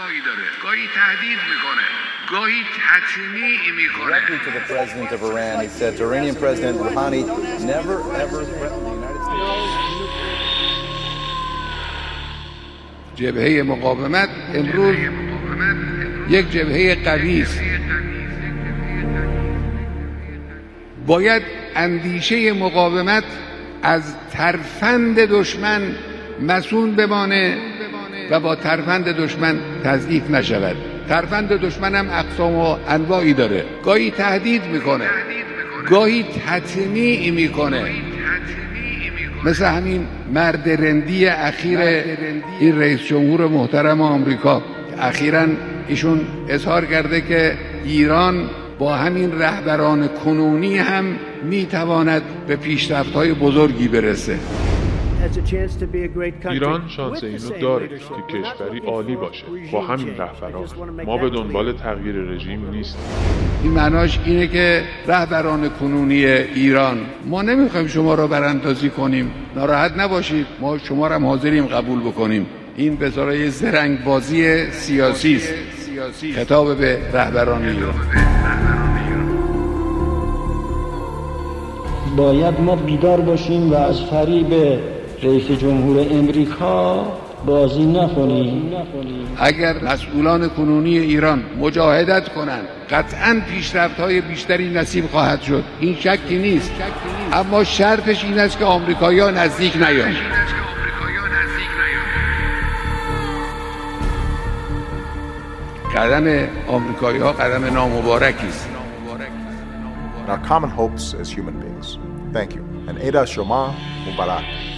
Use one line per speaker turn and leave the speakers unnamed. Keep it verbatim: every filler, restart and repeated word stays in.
انواعی داره. گاهی تهدید میکنه، گاهی تطمیع میکنه.
Directly to the president of Iran, he said to Iranian President Rouhani, never ever threaten the United States.
جبهه مقاومت امروز یک جبهه قوی است. باید اندیشه مقاومت از ترفند دشمن مسئول بمانه و با ترفند دشمن تضعیف نشود. ترفند دشمن هم اقسام و انواعی داره. گاهی تهدید میکنه، گاهی تطمیع میکنه، مثل همین مرد رندی اخیر این رئیس جمهور محترم آمریکا. اخیراً ایشون اظهار کرده که ایران با همین رهبران کنونی هم میتواند به پیشرفت‌های بزرگی برسه.
ایران شانس اینو داره که کشوری عالی باشه با همین رهبران. ما به دنبال تغییر رژیم نیستیم.
این معناش اینه که رهبران کنونی ایران، ما نمیخوایم شما را براندازی کنیم، ناراحت نباشید، ما شما را هم حاضریم قبول بکنیم. این به صورت زرنگ بازی سیاسی است. خطاب به رهبران ایران.
باید ما بیدار باشیم و از فریب رئیس جمهور امریکا بازی نکنیم.
اگر مسئولان کنونی ایران مجاهدت کنند، قطعاً پیشرفت‌های بیشتری نصیب خواهد شد. این شکی نیست. اما شرطش این است که آمریکایی‌ها نزدیک نیایند. قدم آمریکایی‌ها قدم نامبارکی است.
Our common hopes as human beings. Thank you. And Eid al-Shoma Mubarak.